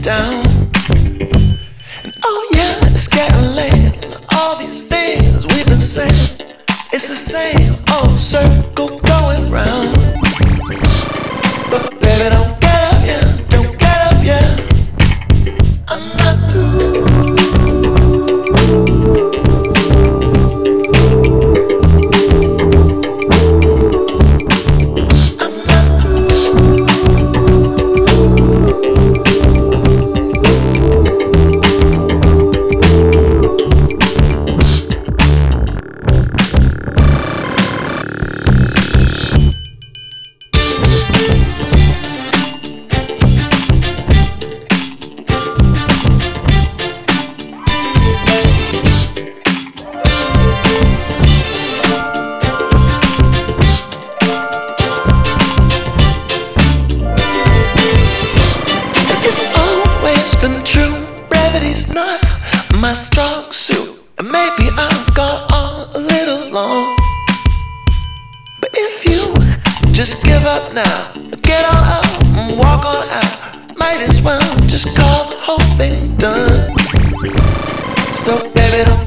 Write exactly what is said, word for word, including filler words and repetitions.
down. And oh yeah, it's getting late. And all these things we've been saying, it's the same old circle going round. But baby, don't get up yet, don't get up yet. I'm not through. Been true, brevity's not my strong suit, and maybe I've gone on a little long. But if you just give up now, get on up and walk on out, might as well just call the whole thing done. So baby, don't